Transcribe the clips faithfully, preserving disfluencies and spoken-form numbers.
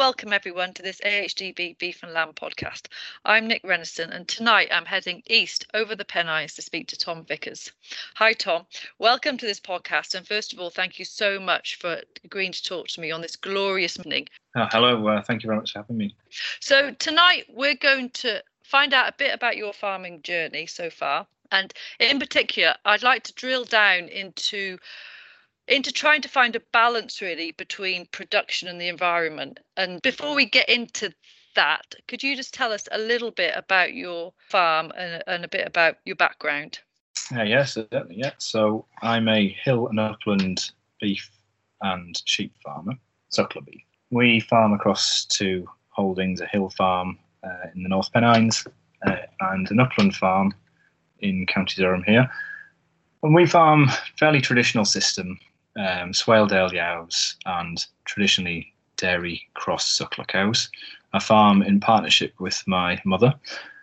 welcome everyone to this A H D B Beef and Lamb podcast. I'm Nick Renniston, and tonight I'm heading east over the Pennines to speak to Tom Vickers. Hi Tom, welcome to this podcast, and first of all thank you so much for agreeing to talk to me on this glorious morning. Oh, hello, uh, thank you very much for having me. So tonight we're going to find out a bit about your farming journey so far, and in particular I'd like to drill down into into trying to find a balance really between production and the environment. And before we get into that, could you just tell us a little bit about your farm and, and a bit about your background? Uh, yes, certainly, yeah. So I'm a hill and upland beef and sheep farmer, suckler beef. We farm across two holdings, a hill farm uh, in the North Pennines uh, and an upland farm in County Durham here. And we farm fairly traditional system, um, Swaledale ewes and traditionally dairy cross suckler cows. I farm in partnership with my mother,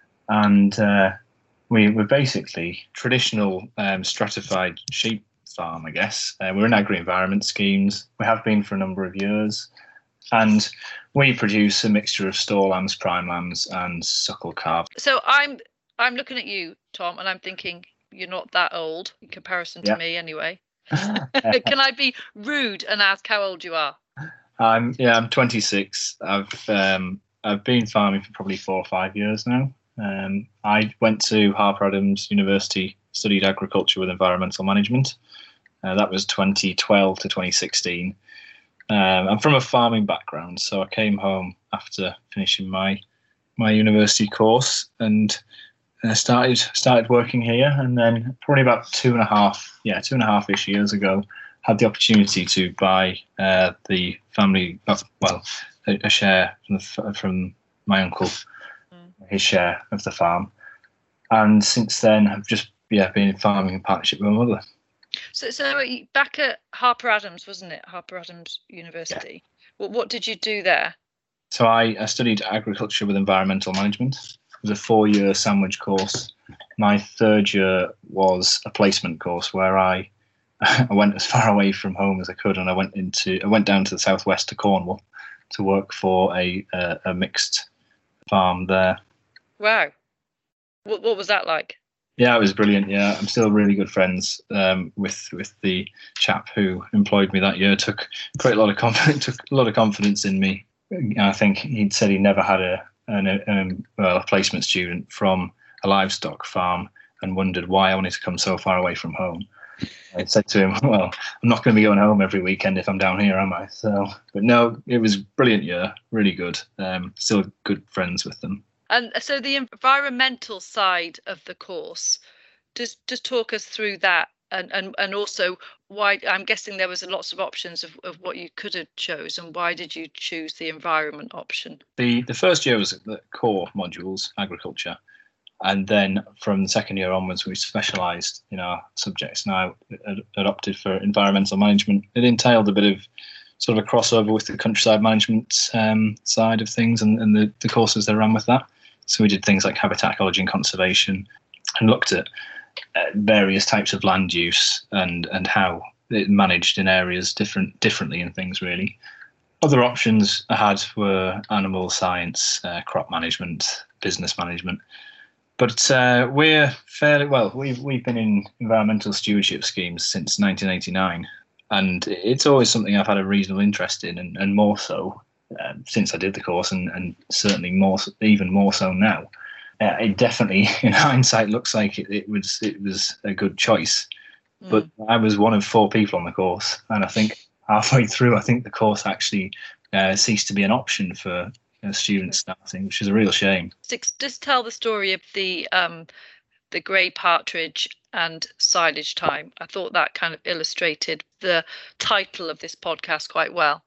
and uh, we, we're basically traditional um, stratified sheep farm, I guess. Uh, we're in agri-environment schemes. We have been for a number of years, and we produce a mixture of store lambs, prime lambs, and suckle calves. So I'm I'm looking at you, Tom, and I'm thinking you're not that old in comparison to yeah. me, anyway. Can I be rude and ask how old you are? I'm yeah, I'm twenty-six. I've um, I've been farming for probably four or five years now. Um, I went to Harper Adams University, studied agriculture with environmental management. Uh, that was twenty twelve to twenty sixteen. Um, I'm from a farming background, so I came home after finishing my my university course and uh, started started working here. And then probably about two and a half, yeah, two and a half ish years ago, had the opportunity to buy uh, the family, uh, well, a, a share from, the, from my uncle, mm. his share of the farm. And since then, I've just yeah been farming in partnership with my mother. So, so back at Harper Adams, wasn't it? Harper Adams University. Yeah. What, what did you do there? So I, I studied agriculture with environmental management. It was a four-year sandwich course. My third year was a placement course where I I went as far away from home as I could, and I went into I went down to the southwest to Cornwall to work for a a, a mixed farm there. Wow, what what was that like? Yeah, it was brilliant. Yeah, I'm still really good friends um, with with the chap who employed me that year. Took quite a lot of confidence. Took a lot of confidence in me. I think he'd said he never had a an, um, well, a placement student from a livestock farm and wondered why I wanted to come so far away from home. I said to him, well, I'm not going to be going home every weekend if I'm down here, am I? So, but no, it was a brilliant year, really good. Um, still good friends with them. And so the environmental side of the course, just just talk us through that, and, and, and also why. I'm guessing there was lots of options of, of what you could have chose, and why did you choose the environment option? The the first year was the core modules, agriculture. And then from the second year onwards, we specialised in our subjects. Now I adopted for environmental management. It entailed a bit of sort of a crossover with the countryside management um, side of things, and, and the, the courses that ran with that. So we did things like habitat ecology and conservation, and looked at uh, various types of land use and and how it managed in areas different differently and things really. Other options I had were animal science, uh, crop management, business management. But uh, we're fairly well. We've we've been in environmental stewardship schemes since nineteen eighty-nine, and it's always something I've had a reasonable interest in, and, and more so uh, since I did the course, and, and certainly more, even more so now. Uh, it definitely, in hindsight, looks like it, it was it was a good choice. Mm. But I was one of four people on the course, and I think halfway through, I think the course actually uh, ceased to be an option for students starting, which is a real shame. Just tell the story of the um the grey partridge and silage time. I thought that kind of illustrated the title of this podcast quite well.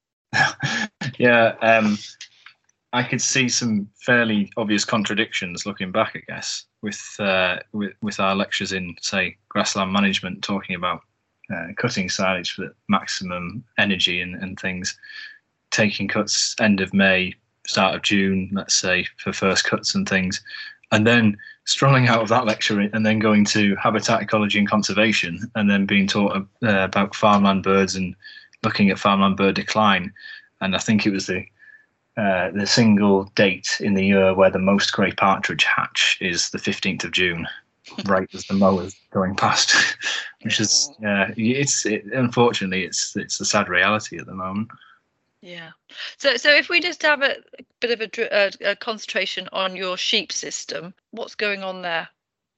yeah um I could see some fairly obvious contradictions looking back, I guess, with uh with, with our lectures in, say, grassland management, talking about uh, cutting silage for maximum energy and, and things, taking cuts end of May, start of June, let's say, for first cuts and things, and then strolling out of that lecture and then going to habitat ecology and conservation, and then being taught uh, about farmland birds and looking at farmland bird decline. And I think it was the uh, the single date in the year where the most grey partridge hatch is the fifteenth of June, right as the mower's going past, which is yeah, it's it, unfortunately it's it's a sad reality at the moment. Yeah. So so if we just have a bit of a, a, a concentration on your sheep system, what's going on there?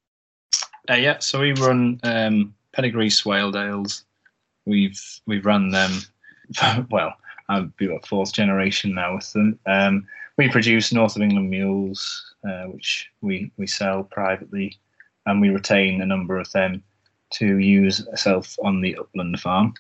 Uh, yeah, so we run um, pedigree Swaledales. We've we've run them. Well, I've been a fourth generation now with them. Um, we produce North of England mules, uh, which we we sell privately, and we retain a number of them to use ourselves on the upland farm.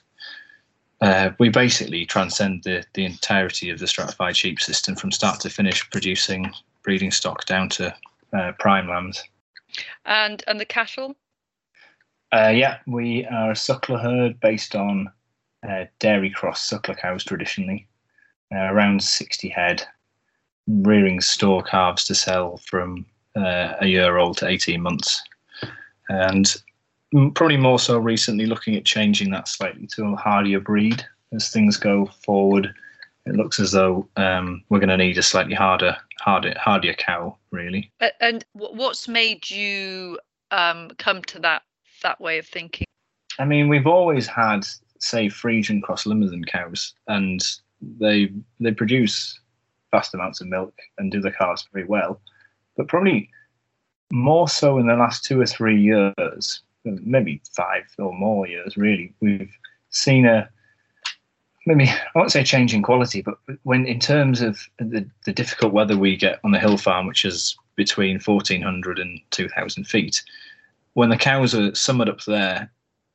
Uh, we basically transcend the the entirety of the stratified sheep system from start to finish, producing breeding stock down to uh, prime lambs. And and the cattle? Uh, yeah, we are a suckler herd based on uh, dairy cross suckler cows traditionally, uh, around sixty head, rearing store calves to sell from uh, a year old to eighteen months. And probably more so recently looking at changing that slightly to a hardier breed. As things go forward, it looks as though um, we're going to need a slightly harder, harder, hardier cow, really. And what's made you um, come to that that way of thinking? I mean, we've always had, say, Friesian cross Limousin cows, and they they produce vast amounts of milk and do the calves very well. But probably more so in the last two or three years, maybe five or more years, really, we've seen a maybe I won't say change in quality, but when in terms of the, the difficult weather we get on the hill farm, which is between fourteen hundred and two thousand feet, when the cows are summered up there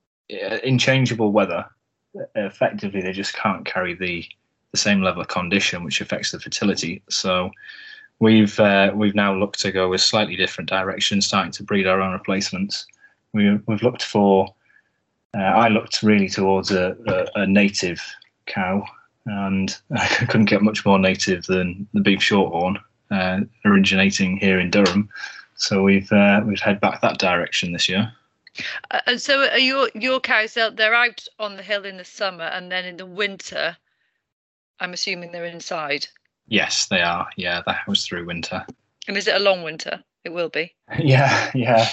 in changeable weather, effectively they just can't carry the the same level of condition, which affects the fertility. So we've uh, we've now looked to go a slightly different direction, starting to breed our own replacements. We, we've looked for, uh, I looked really towards a, a, a native cow, and I couldn't get much more native than the beef shorthorn, uh, originating here in Durham. So we've uh, we've head back that direction this year. Uh, and so are your your cows out? They're out on the hill in the summer, and then in the winter, I'm assuming they're inside. Yes, they are. Yeah, the house through winter. And is it a long winter? It will be. Yeah, yeah,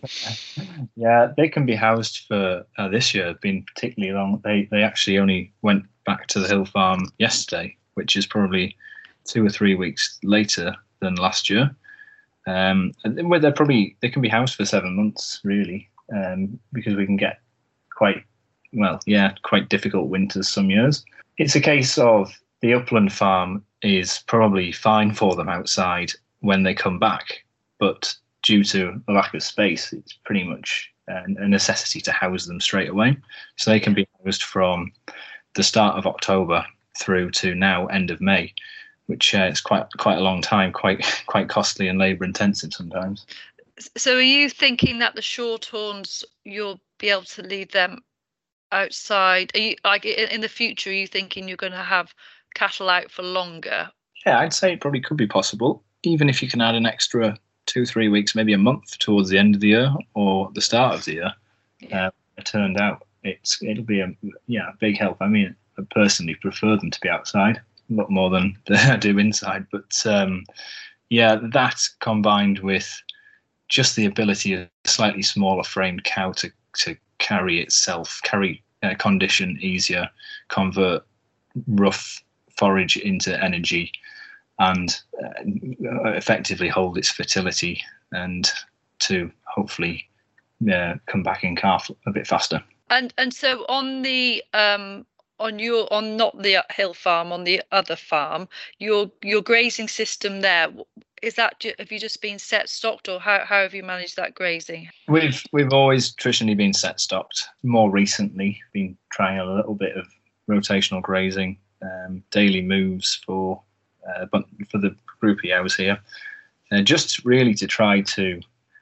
yeah. They can be housed for uh, this year. Been particularly long. They they actually only went back to the hill farm yesterday, which is probably two or three weeks later than last year. Um, where they're probably they can be housed for seven months really, um, because we can get quite well, yeah, quite difficult winters some years. It's a case of the upland farm is probably fine for them outside when they come back, but due to a lack of space, it's pretty much a necessity to house them straight away. So they can be housed from the start of October through to now end of May, which uh, is quite quite a long time, quite quite costly and labour intensive sometimes. So are you thinking that the shorthorns, you'll be able to leave them outside? Are you like in the future? Are you thinking you're going to have cattle out for longer? Yeah, I'd say it probably could be possible, even if you can add an extra two, three weeks, maybe a month towards the end of the year or the start of the year. Yeah. Uh, it turned out it's it'll be a yeah a big help. I mean, I personally prefer them to be outside a lot more than I do inside, but um, yeah, that combined with just the ability of a slightly smaller framed cow to to carry itself, carry uh, condition easier, convert rough forage into energy, and uh, effectively hold its fertility, and to hopefully uh, come back in calf a bit faster. And and so on the um on your on not the hill farm, on the other farm, your your grazing system there, is that have you just been set stocked, or how how have you managed that grazing? We've we've always traditionally been set stocked. More recently, been trying a little bit of rotational grazing, um, daily moves for uh, but for the group of ewes here, uh, just really to try to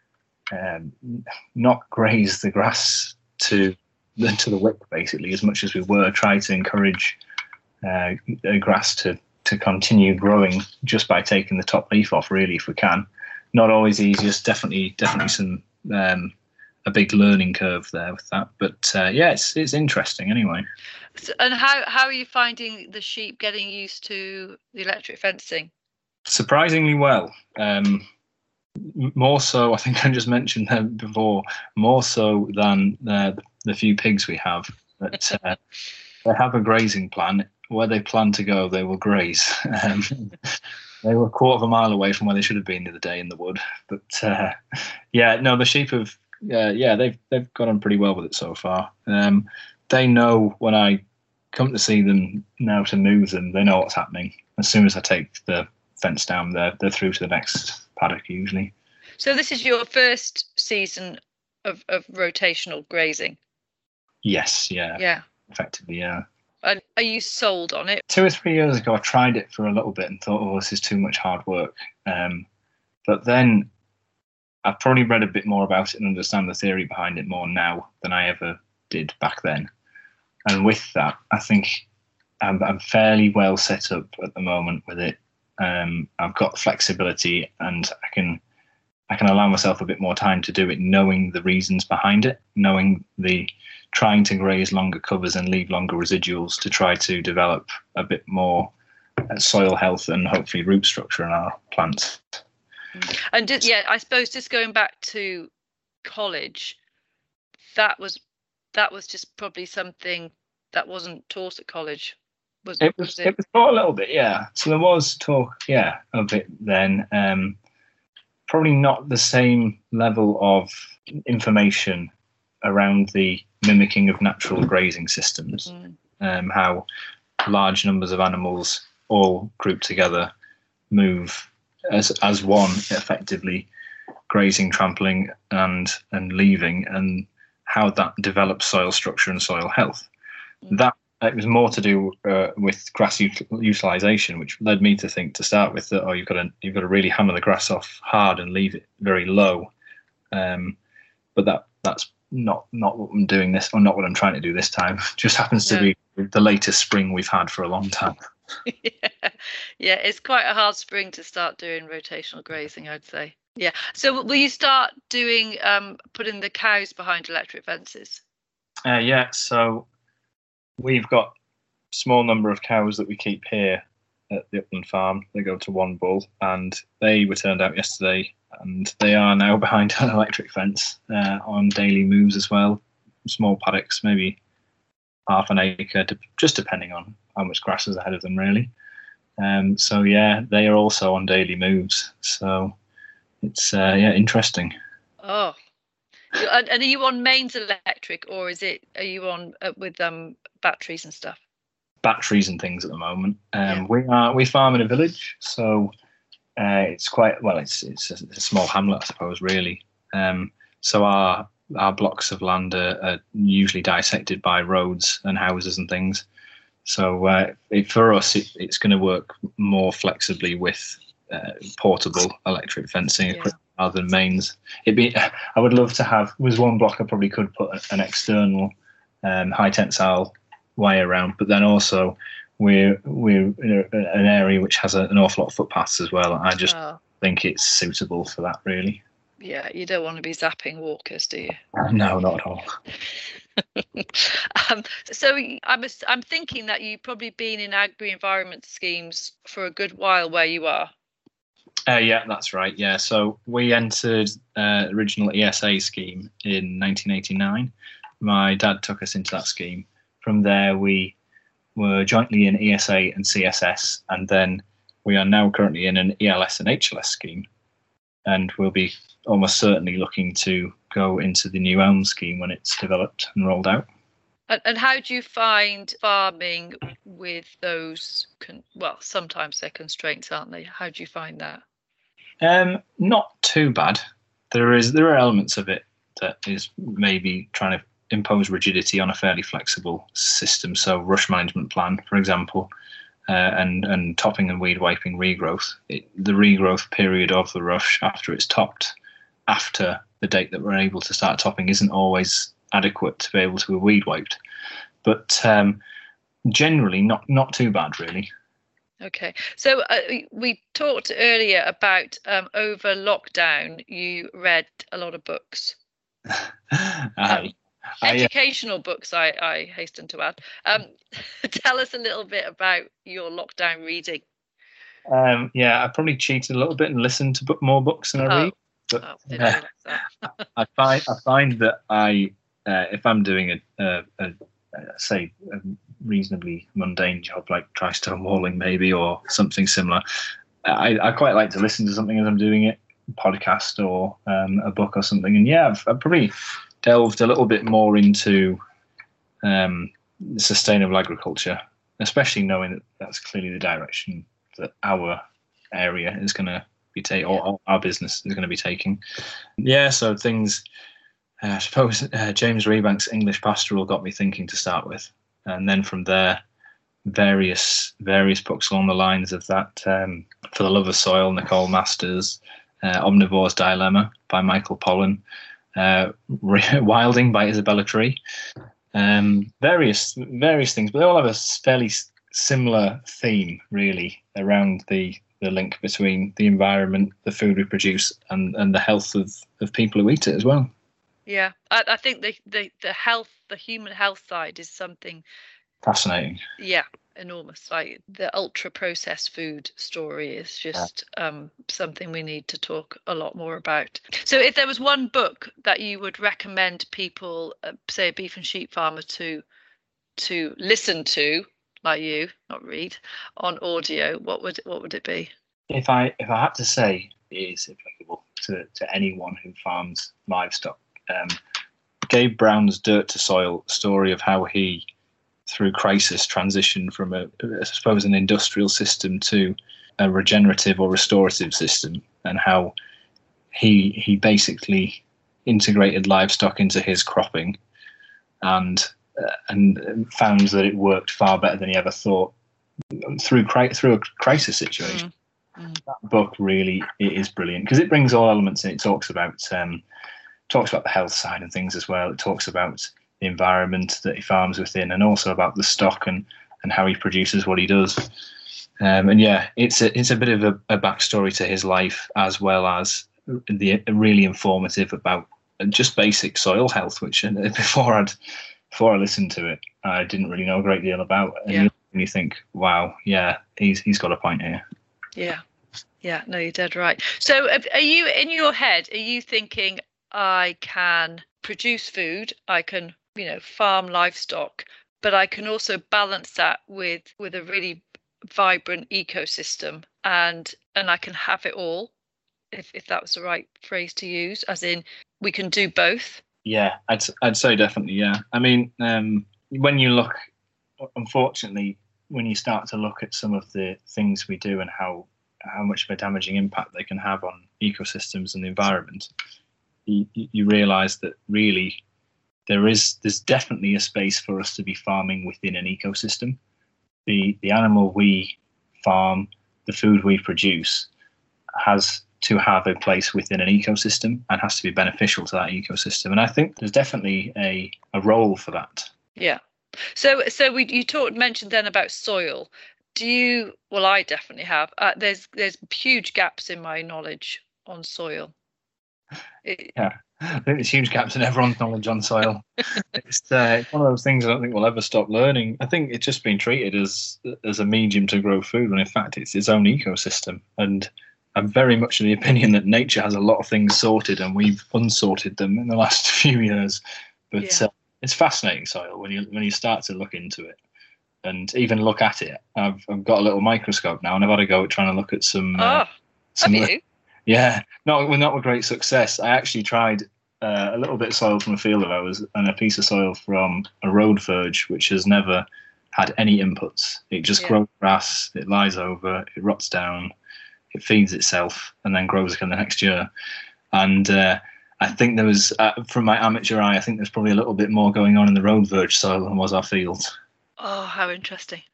um, not graze the grass to the to the wick basically as much as we were. Try to encourage uh, grass to to continue growing just by taking the top leaf off, really, if we can. Not always easiest, definitely definitely some um, a big learning curve there with that. But uh, yeah, it's it's interesting anyway. So, and how how are you finding the sheep getting used to the electric fencing? Surprisingly well. Um, more so, I think I just mentioned them before, more so than the, the few pigs we have. But uh, they have a grazing plan. Where they plan to go, they will graze. Um, they were a quarter of a mile away from where they should have been the other day in the wood. But uh, yeah, no, the sheep have, uh, yeah, they've they've got on pretty well with it so far. Um, they know when I come to see them now to move them, they know what's happening. As soon as I take the fence down, they're they're through to the next paddock usually. So this is your first season of, of rotational grazing? Yes, yeah. Yeah. Effectively, yeah. And are you sold on it? Two or three years ago, I tried it for a little bit and thought, oh, this is too much hard work. Um, but then I've probably read a bit more about it and understand the theory behind it more now than I ever did back then. And with that, I think I'm, I'm fairly well set up at the moment with it. Um, I've got flexibility, and I can I can allow myself a bit more time to do it, knowing the reasons behind it, knowing the trying to graze longer covers and leave longer residuals to try to develop a bit more soil health and hopefully root structure in our plants. And just, yeah, I suppose just going back to college, that was that was just probably something that wasn't taught at college. Was it was, was it? it was taught a little bit, yeah. So there was talk, yeah, of it then. Um, probably not the same level of information around the mimicking of natural grazing systems, mm. um, how large numbers of animals all grouped together move as as one, effectively grazing, trampling, and and leaving, and how that develops soil structure and soil health. Mm. That it was more to do uh, with grass ut- utilization, which led me to think to start with that oh, you've got to you've got to really hammer the grass off hard and leave it very low. Um, but that that's not not what I'm doing this, or not what I'm trying to do this time. Just happens to yeah. be the latest spring we've had for a long time. yeah. yeah, it's quite a hard spring to start doing rotational grazing, I'd say. Yeah. So will you start doing um, putting the cows behind electric fences? Uh, yeah. So we've got a small number of cows that we keep here at the Upland Farm. They go to one bull, and they were turned out yesterday, and they are now behind an electric fence uh, on daily moves as well. Small paddocks, maybe half an acre, just depending on how much grass is ahead of them, really. Um, so yeah, they are also on daily moves. So it's uh, yeah, interesting. Oh, and are you on mains electric, or is it? Are you on uh, with um batteries and stuff? Batteries and things at the moment. Um, yeah. We are we farm in a village, so uh, it's quite well. It's it's a, it's a small hamlet, I suppose, really. Um, so our our blocks of land are, are usually dissected by roads and houses and things. So uh, it, for us, it, it's going to work more flexibly with uh, portable electric fencing yeah. equipment rather than mains. It'd be. I would love to have. Was one block I probably could put an external um, high tensile wire around, but then also we're we're in a, an area which has a, an awful lot of footpaths as well. I just oh. think it's suitable for that, really. Yeah, you don't want to be zapping walkers, do you? No, not at all. um, so I'm I'm thinking that you've probably been in agri-environment schemes for a good while where you are. Uh, yeah, that's right. Yeah, so we entered uh, original E S A scheme in nineteen eighty-nine. My dad took us into that scheme. From there, we were jointly in E S A and C S S, and then we are now currently in an E L S and H L S scheme, and we'll be almost certainly looking to go into the new Elm scheme when it's developed and rolled out. And, and how do you find farming with those, con- well, sometimes they're constraints, aren't they? How do you find that? Um, not too bad. There is there are elements of it that is maybe trying to impose rigidity on a fairly flexible system. So rush management plan, for example, uh, and, and topping and weed wiping regrowth. It, the regrowth period of the rush after it's topped, after the date that we're able to start topping, isn't always adequate to be able to be weed wiped. But um, generally not, not too bad, really. Okay, so uh, we talked earlier about um, over lockdown, you read a lot of books. I, Um, I, educational books, I, I hasten to add. Um, tell us a little bit about your lockdown reading. um, yeah, I probably cheated a little bit and listened to book, more books than I Oh, read. But oh didn't uh, realise that. I find I find that I, uh, if I'm doing a, a, a, a say a reasonably mundane job like dry stone walling maybe or something similar, I, I quite like to listen to something as I'm doing it, podcast or um, a book or something. And yeah, I've, I've probably delved a little bit more into um, sustainable agriculture, especially knowing that that's clearly the direction that our area is going to be taking, Yeah. or our business is going to be taking. Yeah, so things. Uh, I suppose uh, James Rebank's English Pastoral got me thinking to start with, and then from there, various various books along the lines of that. Um, For the Love of Soil, Nicole Masters, uh, Omnivore's Dilemma by Michael Pollan, uh, Wilding by Isabella Tree. Um, various various things, but they all have a fairly similar theme, really, around the the link between the environment, the food we produce, and and the health of of people who eat it as well. Yeah, I, I think the, the the health, the human health side is something, Fascinating. yeah, enormous. Like the ultra processed food story is just um, something we need to talk a lot more about. So if there was one book that you would recommend people, uh, say a beef and sheep farmer, to to listen to, like you, not read, on audio, what would what would it be? If I if I had to say it is applicable to, to anyone who farms livestock, um, Gabe Brown's Dirt to Soil story of how he, through crisis, transitioned from a, I suppose, an industrial system to a regenerative or restorative system, and how he he basically integrated livestock into his cropping, and uh, and found that it worked far better than he ever thought through through a crisis situation. Mm. Mm. That book really it is brilliant because it brings all elements in. It talks about um, talks about the health side and things as well. It talks about the environment that he farms within, and also about the stock and, and how he produces what he does. Um, and yeah, it's a it's a bit of a, a backstory to his life, as well as the really informative about just basic soil health, which before I'd before I listened to it, I didn't really know a great deal about. And Yeah. you, you think, wow, yeah, he's he's got a point here. Yeah. Yeah, no, you're dead right. So are you, in your head, are you thinking, I can produce food, I can, you know, farm livestock, but I can also balance that with with a really vibrant ecosystem, and and I can have it all, if if that was the right phrase to use, as in we can do both? Yeah, I'd I'd say definitely. Yeah, I mean, um, when you look, unfortunately, when you start to look at some of the things we do and how how much of a damaging impact they can have on ecosystems and the environment, you, you realise that really there is there's definitely a space for us to be farming within an ecosystem. The the animal we farm, the food we produce, has to have a place within an ecosystem and has to be beneficial to that ecosystem. And I think there's definitely a, a role for that. Yeah. So so we you talked mentioned then about soil. Do you? Well, I definitely have. Uh, there's there's huge gaps in my knowledge on soil. It, Yeah, I think there's huge gaps in everyone's knowledge on soil. It's, uh, it's one of those things I don't think we'll ever stop learning. I think it's just been treated as as a medium to grow food, when in fact it's its own ecosystem. And I'm very much of the opinion that nature has a lot of things sorted, and we've unsorted them in the last few years. But yeah. uh, it's fascinating soil when you when you start to look into it and even look at it. I've I've got a little microscope now, and I've had a go at trying to look at some. Uh, Oh, some have of the, you? yeah, not with not with great success. I actually tried uh, a little bit of soil from a field of ours and a piece of soil from a road verge, which has never had any inputs. It just Yeah. grows grass, it lies over, it rots down, it feeds itself, and then grows again the next year. And uh, I think there was, uh, from my amateur eye, I think there's probably a little bit more going on in the road verge soil than was our field. Oh, how interesting.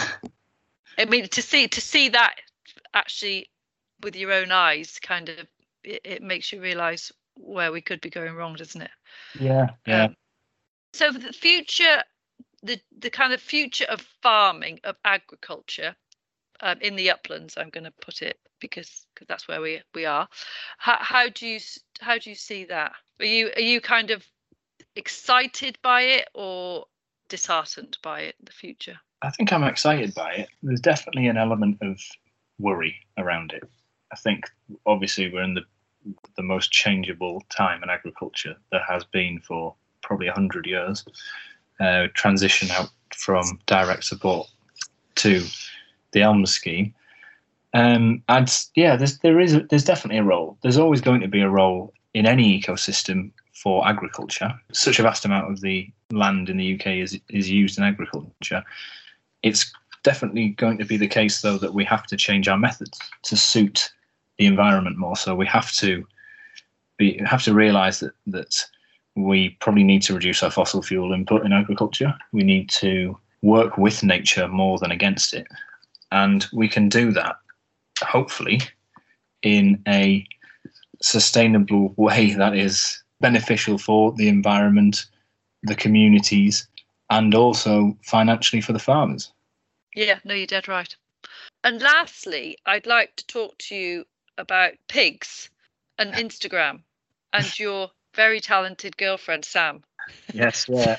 I mean, to see to see that actually with your own eyes, kind of, it, it makes you realise where we could be going wrong, doesn't it? Yeah, yeah. Um, so for the future, the the kind of future of farming, of agriculture, um, in the uplands, I'm going to put it, because because that's where we we are. How how do you how do you see that? Are you are you kind of excited by it or disheartened by it in the future? I think I'm excited by it. There's definitely an element of worry around it. I think obviously we're in the the most changeable time in agriculture there has been for probably a hundred years. Uh, transition out from direct support to the E L M scheme. Um, and yeah, there's there is a, there's definitely a role. There's always going to be a role in any ecosystem for agriculture. Such a vast amount of the land in the U K is is used in agriculture. It's definitely going to be the case, though, that we have to change our methods to suit the environment more. So we have to be have to realise that that we probably need to reduce our fossil fuel input in agriculture. We need to work with nature more than against it, and we can do that hopefully in a sustainable way that is beneficial for the environment, the communities, and also financially for the farmers. Yeah, no, you're dead right. And lastly, I'd like to talk to you about pigs and Instagram and your very talented girlfriend, Sam. Yes, yeah.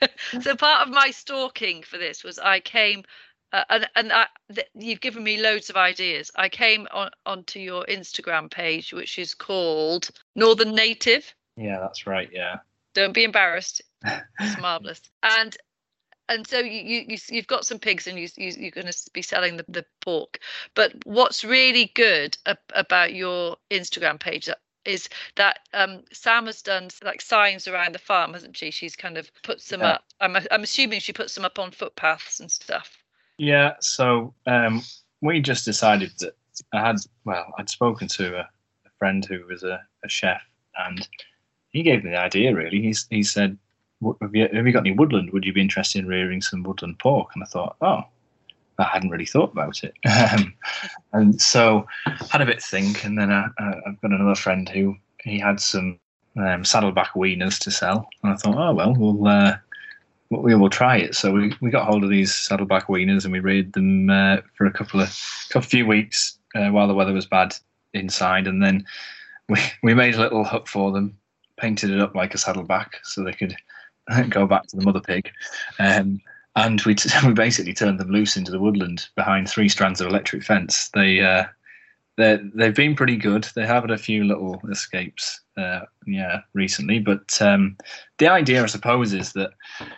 So part of my stalking for this was I came, uh, and and I, th- you've given me loads of ideas. I came on onto your Instagram page, which is called Northern Native. Yeah, that's right. Yeah. Don't be embarrassed. It's marvelous. And and so you, you, you you've got some pigs, and you, you you're going to be selling the, the pork. But what's really good ab- about your Instagram page is that um, Sam has done like signs around the farm, hasn't she? She's kind of puts them Yeah. up. I'm I'm assuming she puts them up on footpaths and stuff. Yeah. So um, we just decided that I had well, I'd spoken to a, a friend who was a, a chef, and he gave me the idea. Really, he's he said, Have you, have you got any woodland? Would you be interested in rearing some woodland pork? And I thought, oh, I hadn't really thought about it. Um, and so had a bit to think. And then I, I, I've got another friend who he had some um, saddleback weaners to sell. And I thought, oh, well, we'll uh, we will try it. So we, we got hold of these saddleback weaners and we reared them uh, for a couple of couple few weeks uh, while the weather was bad inside. And then we, we made a little hut for them, painted it up like a saddleback so they could go back to the mother pig, um, and we t- we basically turned them loose into the woodland behind three strands of electric fence. They uh, they they've been pretty good. They have had a few little escapes, uh, yeah, recently. But um, the idea, I suppose, is that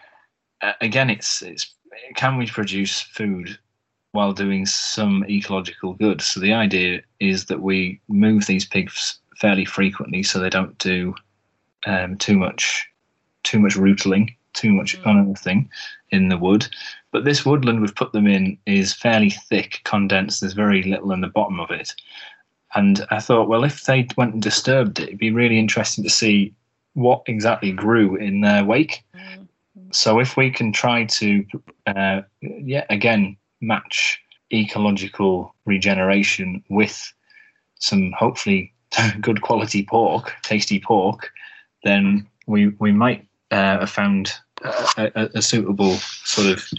uh, again, it's it's can we produce food while doing some ecological good? So the idea is that we move these pigs fairly frequently, so they don't do um, too much. too much rootling, too much unearthing in the wood. But this woodland we've put them in is fairly thick, condensed. There's very little in the bottom of it. And I thought, well, if they went and disturbed it, it'd be really interesting to see what exactly grew in their wake. Mm-hmm. So if we can try to, uh, yeah, again, match ecological regeneration with some hopefully good quality pork, tasty pork, then we we might Uh, found a, a, a suitable sort of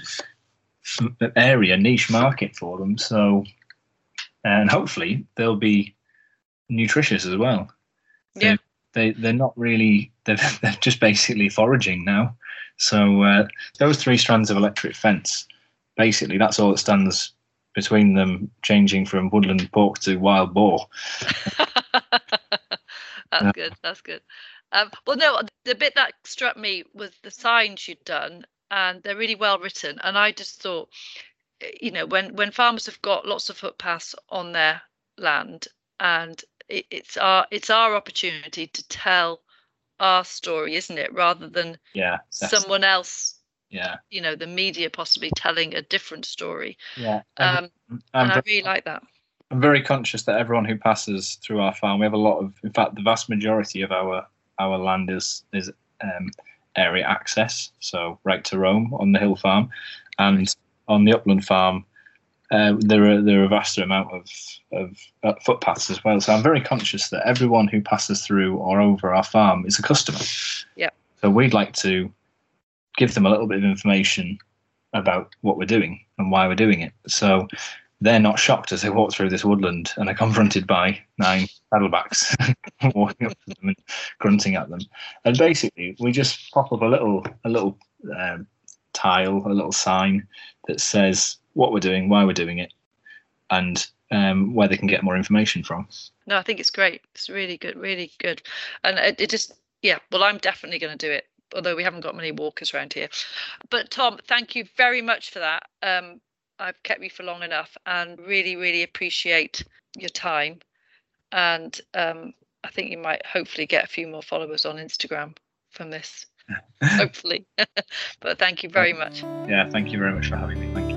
area, niche market for them. So, and hopefully they'll be nutritious as well. Yeah, they, they they're not really. They're they're just basically foraging now. So uh, those three strands of electric fence, basically, that's all that stands between them changing from woodland pork to wild boar. That's uh, good. That's good. Um, well, no, the bit that struck me was the signs you'd done, and they're really well written. And I just thought, you know, when, when farmers have got lots of footpaths on their land, and it, it's our it's our opportunity to tell our story, isn't it? Rather than yeah, someone else, yeah, you know, the media possibly telling a different story. Yeah, um, and I really like that. I'm very conscious that everyone who passes through our farm, we have a lot of, in fact, the vast majority of our our land is is um, area access, so right to roam on the hill farm, and on the upland farm, uh, there are there are a vast amount of of uh, footpaths as well. So I'm very conscious that everyone who passes through or over our farm is a customer. Yeah. So we'd like to give them a little bit of information about what we're doing and why we're doing it. So they're not shocked as they walk through this woodland and are confronted by nine saddlebacks walking up to them and grunting at them. And basically, we just pop up a little a little um, tile, a little sign that says what we're doing, why we're doing it, and um, where they can get more information from. No, I think it's great. It's really good, really good. And it, it just, yeah, well, I'm definitely going to do it, although we haven't got many walkers around here. But Tom, thank you very much for that. Um, I've kept you for long enough, and really, really appreciate your time. And um, I think you might hopefully get a few more followers on Instagram from this, hopefully. But thank you very much. Yeah, thank you very much for having me. Thank you.